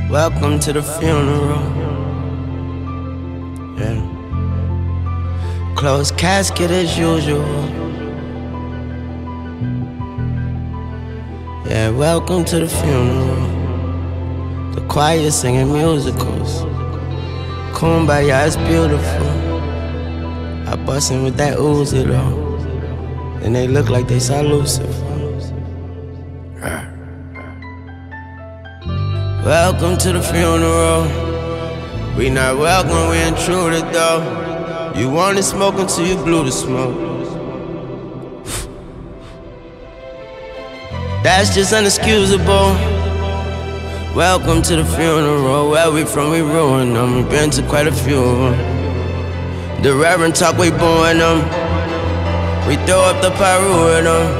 Welcome to the funeral. Yeah. Closed casket as usual. Yeah, welcome to the funeral. The choir singing musicals. Kumbaya is beautiful. I bust in with that Uzi though, and they look like they saw Lucifer. Welcome to the funeral. We not welcome, we intruded though. You wanted smoke until you blew the smoke. That's just inexcusable. Welcome to the funeral. Where we from, we ruin them. We've been to quite a few of them. The Reverend talk, we booing them. We throw up the pyro in them.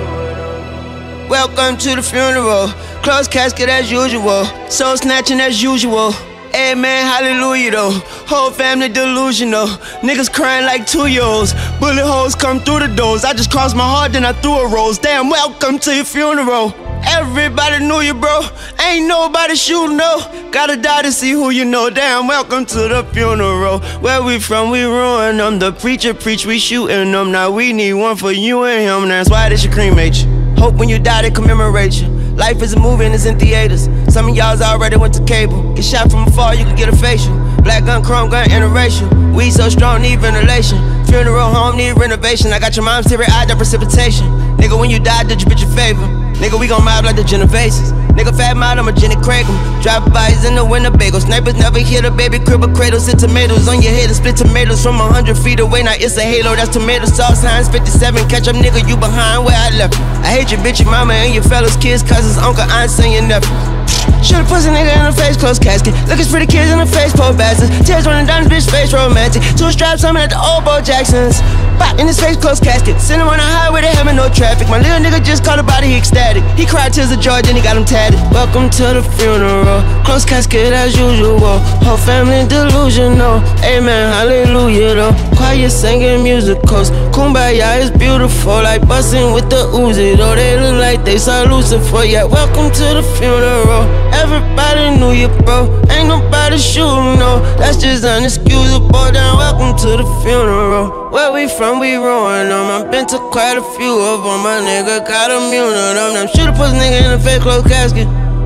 Welcome to the funeral. Closed casket as usual. Soul snatching as usual. Amen, hallelujah though. Whole family delusional. Niggas crying like 2-year-olds. Bullet holes come through the doors. I just crossed my heart, then I threw a rose. Damn, welcome to your funeral. Everybody knew you, bro. Ain't nobody shooting, no. Gotta die to see who you know. Damn, welcome to the funeral. Where we from, we ruin them. The preacher preach, we shooting them. Now we need one for you and him. That's why they should cremate you. Hope when you die, they commemorate you. Life is a movie and it's in theaters. Some of y'all's already went to cable. Get shot from afar, you can get a facial. Black gun, chrome gun, interracial. We so strong, need ventilation. Funeral home, need renovation. I got your mom's teary-eyed, that precipitation. Nigga, when you die, did you bitch your favor? Nigga, we gon' mob like the Genoveses. Nigga, fat mod, I'm a Jenny Craig. Drive-bys in the winter bagel. Snipers never hit a baby crib or cradle. Sit tomatoes on your head and split tomatoes from 100 feet away. Now it's a halo, that's tomato sauce. Heinz 57, catch up, nigga, you behind where I left you. I hate your bitch, your mama, and your fellas, kids, cousins, uncle, aunts, and your nephews. Shoot a pussy nigga in the face, closed casket. Look, it's pretty kids in the face, poor bastards. Tears running down this bitch face, romantic. 2 straps, I'm at the old Bo Jacksons. Pop in his face, closed casket. Send him on the highway, they having no traffic. My little nigga just caught a body, he ecstatic. He cried tears of joy, then he got him tatted. Welcome to the funeral. Closed casket as usual. Whole family delusional. Amen, hallelujah though. Choir singing musicals. Kumbaya is beautiful, like busting with the Uzi though. They look like they saw Lucifer. Yeah, welcome to the funeral. Everybody knew you, bro. Ain't nobody shooting, no. That's just inexcusable. Then welcome to the funeral. Where we from, we ruin them. I've been to quite a few of them. My nigga got immune to them. Them shoot a pussy nigga in the face, closed casket.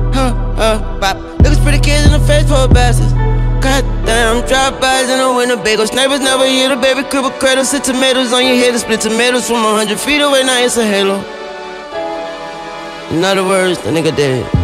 Pop. Niggas pretty kids in the face, poor bastards. Goddamn, drive-bys in the winter bagel. Snipers never hit a baby crib or cradle. Sit tomatoes on your head and split tomatoes from 100 feet away. Now it's a halo. In other words, the nigga dead.